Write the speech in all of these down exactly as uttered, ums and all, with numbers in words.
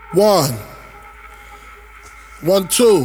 One. One, two.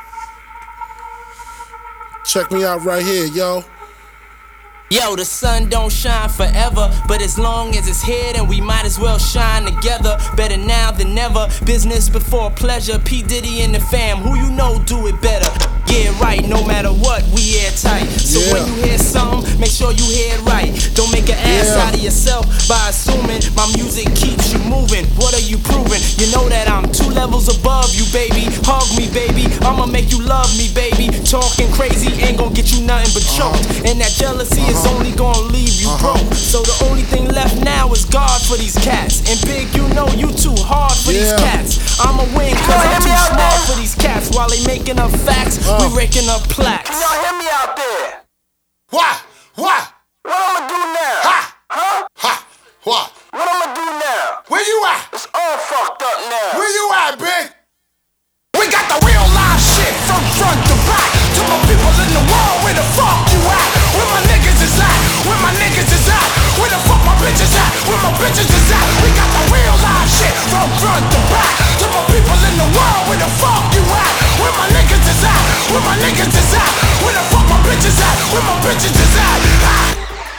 Check me out right here, yo. Yo, the sun don't shine forever, but as long as it's here, then we might as well shine together. Better now than never, business before pleasure. P. Diddy and the fam, who you know do it better. Yeah, right, no matter what, we airtight. So yeah. when you hear something, make sure you hear it right. Don't make an ass yeah. out of yourself by assuming my music keeps you moving. What are you proving? You know that I'm two levels above you, baby. Hug me, baby, I'ma make you love me, baby. Talking crazy ain't gonna get you nothing but choked. Uh-huh. And that jealousy uh-huh. is only gonna leave you uh-huh. broke. So the only thing left now is God for these cats. And Big, you know you too hard for yeah. these cats. I'ma win cause I'm too smart for these cats. While they making up facts, uh. we raking up plaques. Can y'all hear me out there? What? What? What I'ma do now? Ha! Huh? Ha! What? What I'ma do now? Where you at? It's all fucked up now. Where you at, Big? We got the real live shit from front to back. To my people in the world, where the fuck you at? Where my niggas is at? Where my niggas is at? Where the fuck my bitches at? Where my bitches is at? We got the real live shit from front to back. To my people in the world, where the fuck you at? Where my niggas is at? Where my niggas is at? Where the fuck my bitches at? Where my bitches is at? Ah!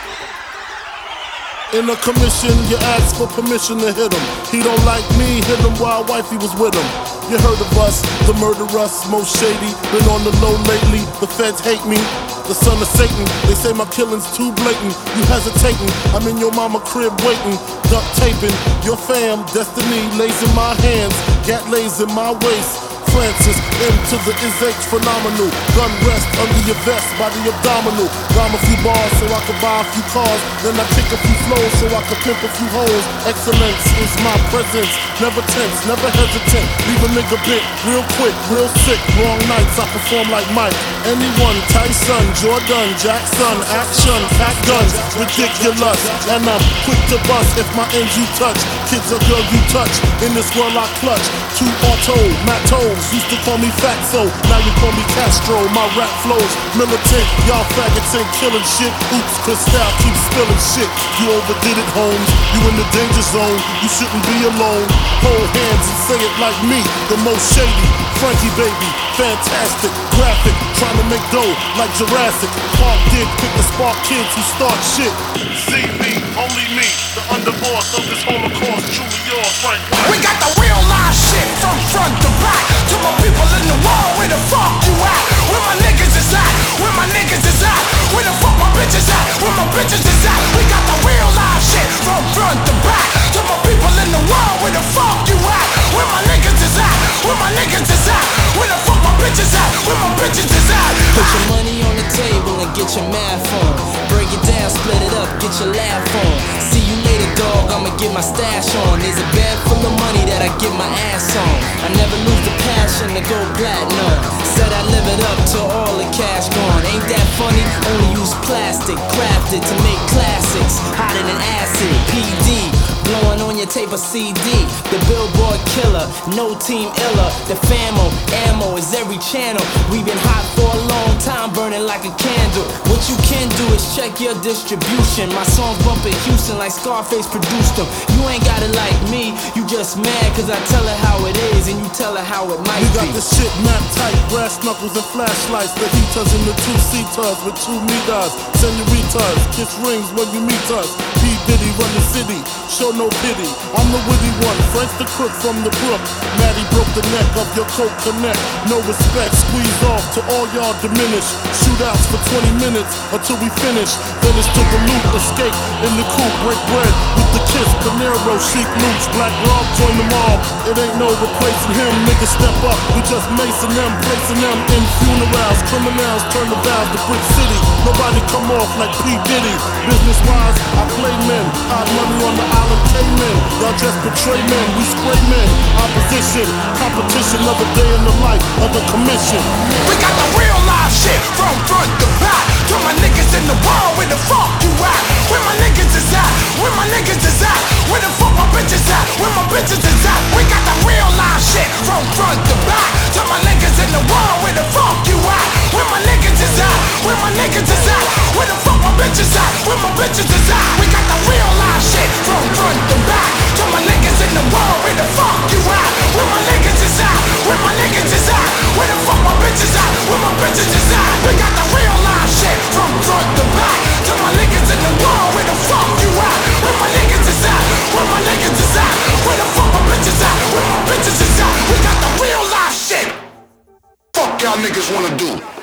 In a commission, you ask for permission to hit him. He don't like me, hit him while wifey was with him. You heard of us, the murderous, most shady. Been on the low lately, the feds hate me. The son of Satan, they say my killing's too blatant. You hesitating, I'm in your mama crib waiting. Duct taping, your fam, destiny lays in my hands. Gat lays in my waist. Francis, M to the is H phenomenal. Gun rest under your vest, by the abdominal. Rhyme a few bars so I can buy a few cars. Then I kick a few flows so I can pimp a few hoes. Excellence is my presence. Never tense, never hesitant. Leave a nigga bit, real quick, real sick. Wrong nights, I perform like Mike. Anyone, Tyson, Jordan, Jackson. Action, pack guns, ridiculous. And I'm quick to bust if my ends you touch. Kids or girl you touch, in this world I clutch. Two auto, Matos. Used to call me Fatso, now you call me Castro. My rap flows militant, y'all faggots ain't killing shit. Oops, Cristal keeps spilling shit. You overdid it, Holmes, you in the danger zone. You shouldn't be alone. Hold hands and say it like me, the most shady. Frankie baby, fantastic, graphic, trying to make dough like Jurassic. Park dig, pick the spark kids who start shit. See me, only me, the underboss of this holocaust, truly yours, Frank. We got the real live shit from front to back. To my people in the world, where the fuck you at? Where my niggas is at? Where my niggas is at? Where the fuck my bitches at? Where my bitches is at? We got the real live shit from front to back. To my people in the world, where the fuck you at? Where my niggas is at? Where my niggas is at? Where the fuck my bitches at? Where my bitches is at? Put your money on the table and get your math on. Break it down, split it up, get your laugh on. See you later, dog, I'ma get my stash on. There's a bag full of money that I get my ass on. I never lose the passion to go platinum. Said I live it up till all the cash gone. Ain't that funny? Only use plastic, crafted to make classics. Hotter than acid, P D. Blowing on your tape or C D. The Billboard killer, no team iller. The famo, ammo is every channel. We been hot for a long time, burning like a candle. What you can do is check your distribution. My songs bump in Houston like Scarface produced them. You ain't got it like me, you just mad cause I tell her how it is and you tell her how it might be. We got be. the shit map tight, brass knuckles and flashlights. The heaters and the two seaters with two meters. Senoritas, kiss rings when you meet us. P. Diddy run the city, show no pity. I'm the witty one, Frank the crook from the brook. Maddie broke the neck of your coke connect. No respect, squeeze off to all y'all diminish. Shootouts for twenty minutes until we finish. Finish to the loot, escape in the coupe, break bread with the kiss. Panero, chic loops, Black Rob, join them all. It ain't no replacing him, niggas step up. We just macing them, placing them in funerals. Criminals turn the vows to Brick City. Nobody come off like P. Diddy. Business wise, I play men. Hot money on the island, Cayman. Y'all just betray men, we spray men. Opposition, competition of a day in the life of the commission. We got the real live shit from front to back. To my niggas in the world, where the fuck you at? Where my niggas is at? Where my niggas is at? Where the fuck my bitches at? Where my bitches is at? We got the real live shit from front to back. To my niggas in the world, where the fuck you at? Where my niggas is at? Where my niggas is at? Where the fuck my bitches at? Where my bitches is at? We got the real live shit from front to back. To my niggas in the world, where the fuck you at? niggas wanna do.